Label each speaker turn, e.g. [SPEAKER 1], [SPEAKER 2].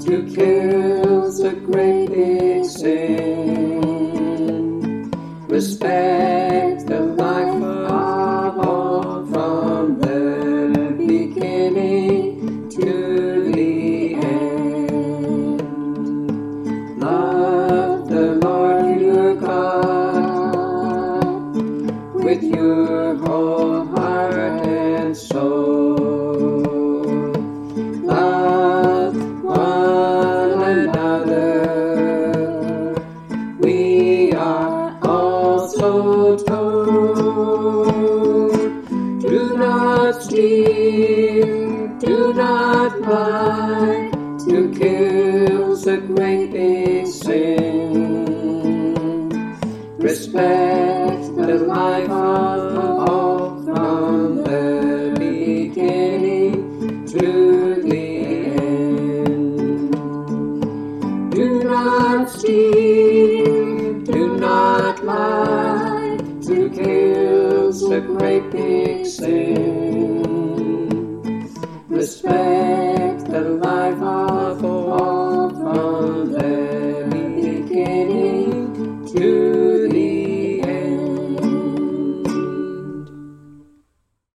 [SPEAKER 1] to kill's a great big sin. Respect the life of all from the beginning to the end. Love the Lord your God with your whole heart and soul. Love one another. We are also told, do not steal, do not lie, to kill's a great big sin. Respect the life of all from the beginning to the end. Do not steal, do not lie, to kill's a great big sin. Respect